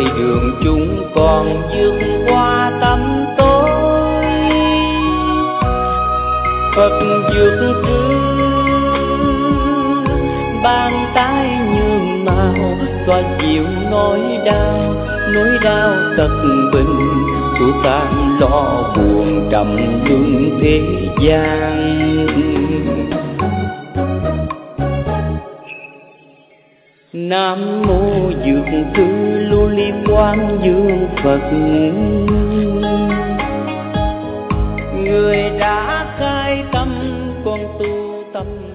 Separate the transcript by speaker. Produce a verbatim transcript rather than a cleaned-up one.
Speaker 1: đường chúng con vượt qua tâm tối. Phật vượt cứ bàn tay nhường màu, xoa dịu nỗi đau, nỗi đau tật bình, xua tan lo buồn trầm luân thế gian. Nam mô Dược Sư Lưu Ly Quang Dương Phật, người đã khai tâm con tu tâm